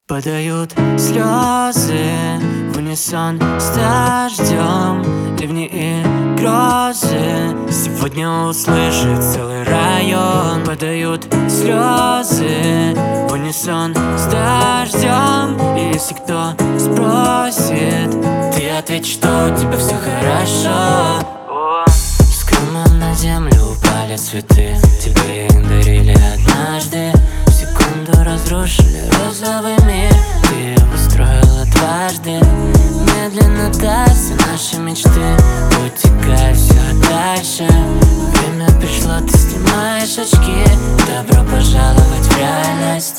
Падают слезы в унисон с дождем, ливни и грозы. Сегодня услышит целый район. Падают слезы в унисон с дождем. И если кто спросит, ты ответь, что у тебя все хорошо. С грома на землю упали цветы, тебе их дарили однажды. В секунду разрушили розовый мир, ты его строила дважды. Медленно тают все наши мечты, утекая все дальше. Время пришло, ты снимаешь очки, добро пожаловать в реальность.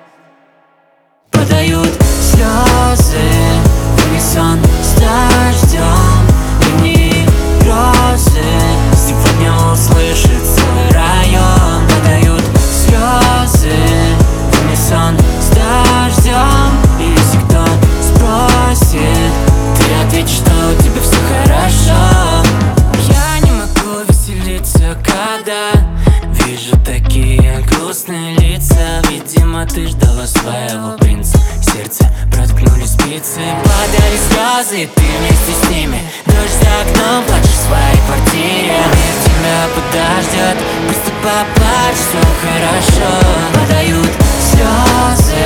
Падают слезы в унисон с дождем, ливни и грозы. Сегодня услышит целый район. Падают слезы в унисон с дождем. И если кто спросит, ты ответь, что у тебя все хорошо. Я не могу веселиться, когда вижу такие грустные лица. Видимо, ты ждала своего принца, сердце проткнули спицы. Падали слезы, ты вместе с ними. Дождь за окном, плачешь в своей квартире. Мир тебя подождет, просто поплачь, все хорошо. Падают слезы